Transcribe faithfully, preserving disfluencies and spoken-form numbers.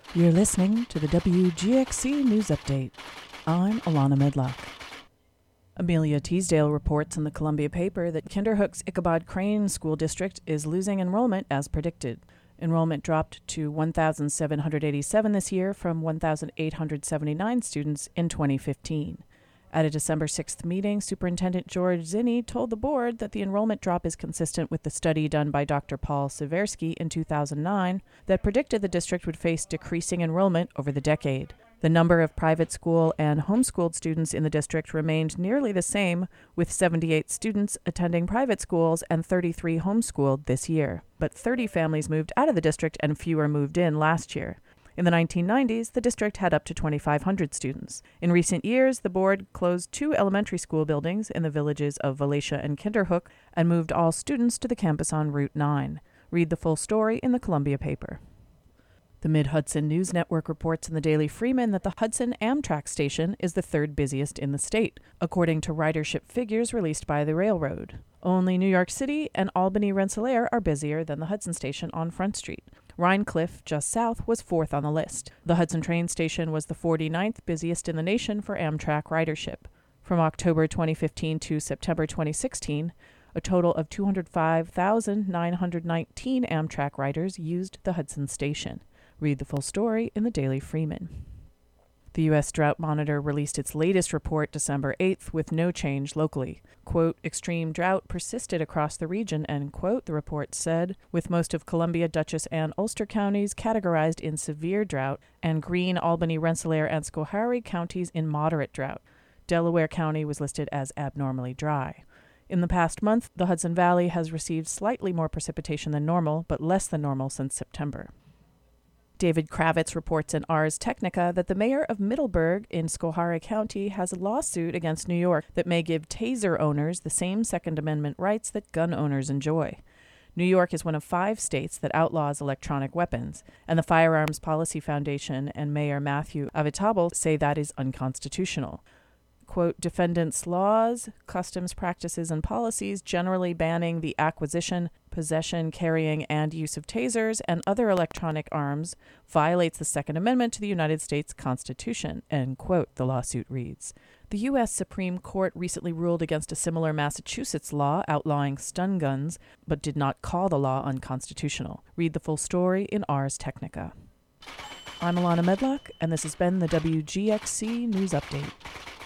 You're listening to the W G X C News Update. I'm Alana Medlock. Amelia Teasdale reports in the Columbia paper that Kinderhook's Ichabod Crane School District is losing enrollment as predicted. Enrollment dropped to one thousand seven hundred eighty-seven this year from one thousand eight hundred seventy-nine students in twenty fifteen. At a December sixth meeting, Superintendent George Zinni told the board that the enrollment drop is consistent with the study done by Doctor Paul Seversky in two thousand nine that predicted the district would face decreasing enrollment over the decade. The number of private school and homeschooled students in the district remained nearly the same, with seventy-eight students attending private schools and thirty-three homeschooled this year. But thirty families moved out of the district and fewer moved in last year. In the nineteen nineties, the district had up to twenty-five hundred students. In recent years, the board closed two elementary school buildings in the villages of Valatia and Kinderhook and moved all students to the campus on Route nine. Read the full story in the Columbia paper. The Mid-Hudson News Network reports in the Daily Freeman that the Hudson Amtrak station is the third busiest in the state, according to ridership figures released by the railroad. Only New York City and Albany-Rensselaer are busier than the Hudson station on Front Street. Rhine Cliff, just south, was fourth on the list. The Hudson train station was the forty-ninth busiest in the nation for Amtrak ridership. From October twenty fifteen to September twenty sixteen, a total of two hundred five thousand nine hundred nineteen Amtrak riders used the Hudson station. Read the full story in the Daily Freeman. The U S Drought Monitor released its latest report December eighth with no change locally. Quote, extreme drought persisted across the region, end quote, the report said, with most of Columbia, Dutchess, and Ulster counties categorized in severe drought, and Greene, Albany, Rensselaer, and Schoharie counties in moderate drought. Delaware County was listed as abnormally dry. In the past month, the Hudson Valley has received slightly more precipitation than normal, but less than normal since September. David Kravitz reports in Ars Technica that the mayor of Middleburg in Schoharie County has a lawsuit against New York that may give taser owners the same Second Amendment rights that gun owners enjoy. New York is one of five states that outlaws electronic weapons, and the Firearms Policy Foundation and Mayor Matthew Avitabile say that is unconstitutional. Quote, defendants' laws, customs, practices, and policies generally banning the acquisition, possession, carrying, and use of tasers and other electronic arms violates the Second Amendment to the United States Constitution, end quote, the lawsuit reads. The U S Supreme Court recently ruled against a similar Massachusetts law outlawing stun guns, but did not call the law unconstitutional. Read the full story in Ars Technica. I'm Alana Medlock, and this has been the W G X C News Update.